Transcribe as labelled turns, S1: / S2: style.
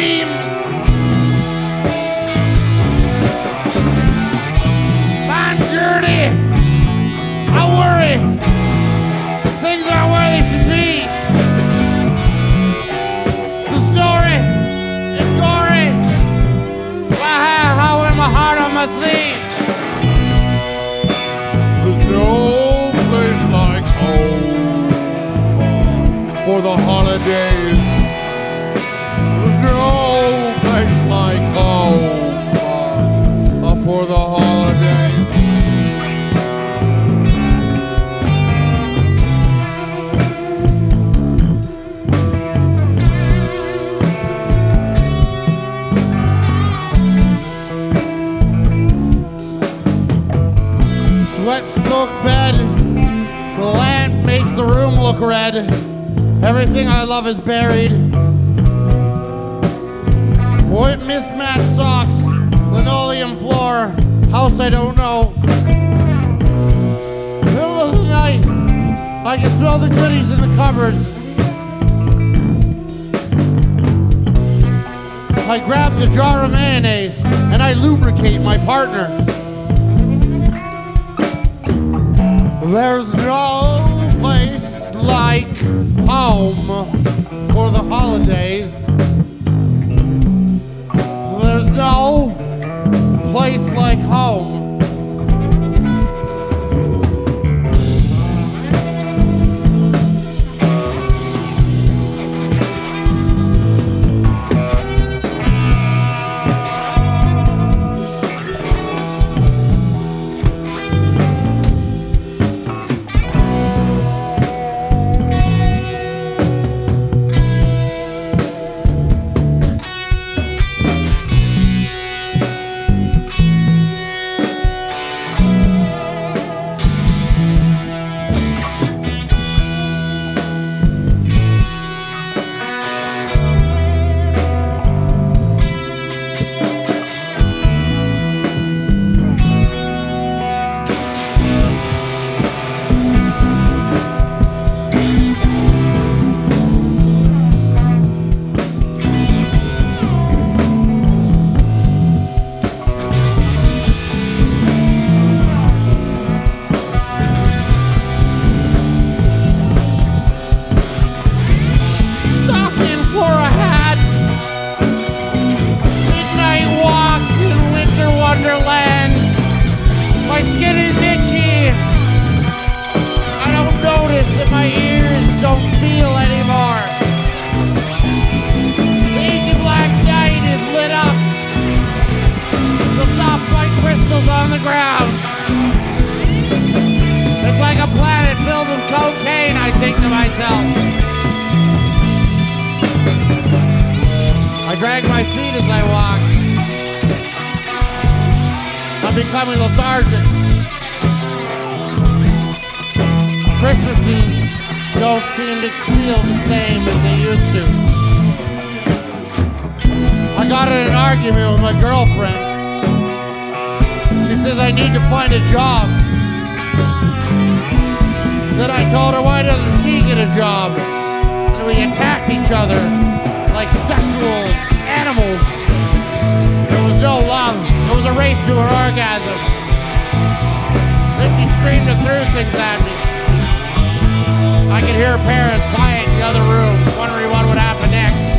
S1: dreams. My journey, I worry. Things aren't where they should be. The story is gory. How in my heart on my sleeve.
S2: There's no place like home for the holidays. There's no place like home for the holidays.
S1: Sweat-soaked bed, the lamp makes the room look red. Everything I love is buried. White mismatched socks, linoleum floor, house I don't know. Middle of the night, I can smell the goodies in the cupboards. I grab the jar of mayonnaise and I lubricate my partner. There's no place like home for the holidays. There's no place like home. My ears don't feel anymore. The inky black night is lit up. The soft white crystals on the ground. It's like a planet filled with cocaine, I think to myself. I drag my feet as I walk. I'm becoming lethargic. Christmases don't seem to feel the same as they used to. I got in an argument with my girlfriend. She says I need to find a job. Then I told her, why doesn't she get a job? And we attacked each other like sexual animals. There was no love. It was a race to an orgasm. Then she screamed and threw things at me. I could hear her parents quiet in the other room, wondering what would happen next.